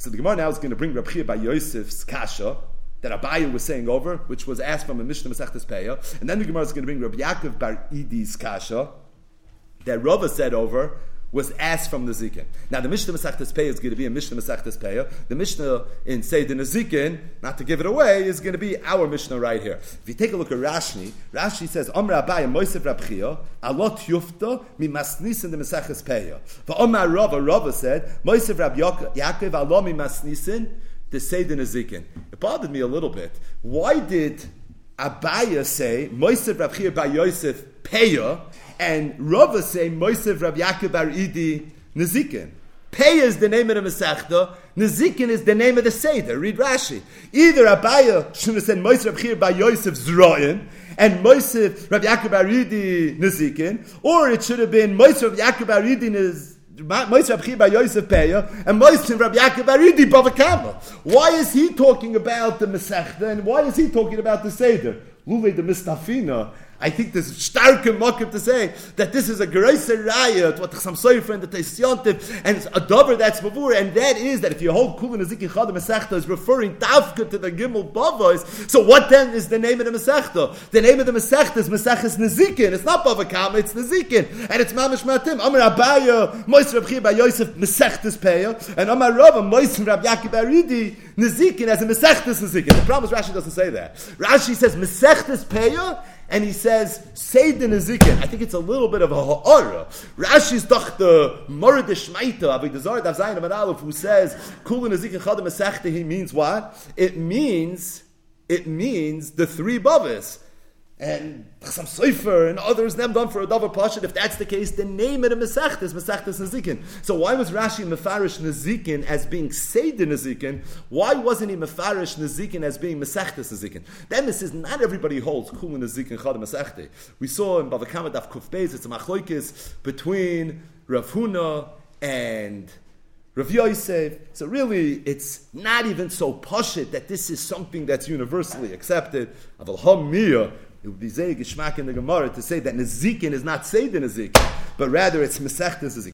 So the Gemara now is going to bring Reb Chia Bar Yosef's kasha that Abaye was saying over, which was asked from a Mishnah Masechtas Peah, and then the Gemara is going to bring Reb Yaakov Bar Idi's kasha that Rava said over, was asked from the Zikin. Now the Mishnah Masechtas Peah is going to be a Mishnah Masechtas Peah. The Mishnah in Seidin Zikin, not to give it away, is going to be our Mishnah right here. If you take a look at Rashi says, Amr Abaye Moisef Rab Chia, Alot Yufta mi Masnisin the Masechtas Peah. For Amr Rava said, Moisef Rab Yaakov Alot mi Masnisin the Seidin Zikin. It bothered me a little bit. Why did Abaye say Moisef Rab Chia Bar Yosef Peah, and Rava say Moisef Rab Yaakov Bar Idi Nezikin? Peah is the name of the Masechta, Nezikin is the name of the Seder. Read Rashi. Either Abaye should have said Moisef Rab Chia Bar Yosef Zroin and Moisef Rab Yaakov Bar Idi Nezikin, or it should have been Moisef Rab Yaakov Bar Idi Moisef Rab Chia Bar Yosef Peah and Moisef Rab Yaakov Bar Idi Bavakama. Why is he talking about the Masechta and why is he talking about the Seder? Lule the Mistafina. I think there's stark mock-up to say that this is a greater riot, what the Samsoifer and the Teisyantiv, and a dover that's before, and that is that if you hold Kulin Nezikin Chad Masechta is referring Tavka to the Gimel Bavos, so what then is the name of the Masechta? The name of the Masechta is Maseches Nezikin. It's not Bavakama, it's Nezikin, and it's Mamish Matim. Amar Abaye Moisef Rab Chia Bar Yosef Masechtas Peah, and Amar Rava Moisef Rab Yaakov Bar Idi Nezikin as a Masechtas Nezikin. The problem is Rashi doesn't say that. Rashi says Masechtas Peah, and he says, Seidin Nezikin. I think it's a little bit of a ha'ara. Rashi's doch the Morid Shmaita, Avi Dezar Dav Zayin Amar Aleph, who says, Kulin Nezikin Chad Masechta, he means what? It means the three Bavis. And Chasam Sofer and others, them done for a Dover Pashut. If that's the case, the name of the Masechta is Masechtas Nezikin. So why was Rashi Mefarish Nezikin as being Seder Nezikin? Why wasn't he Mefarish Nezikin as being Masechtas Nezikin? Then this is not everybody holds Kulin Nezikin Chad Masechta. We saw in Bava Kama Daf Kuf Beis, it's a machlokes between Rav Huna and Rav Yosef. So really, it's not even so pashut that this is something that's universally accepted. Aval Hamiyah, it would be Zeh Geshmak in the Gemara to say that Nezikin is not Seder Nezikin, but rather it's Masechtas Nezikin.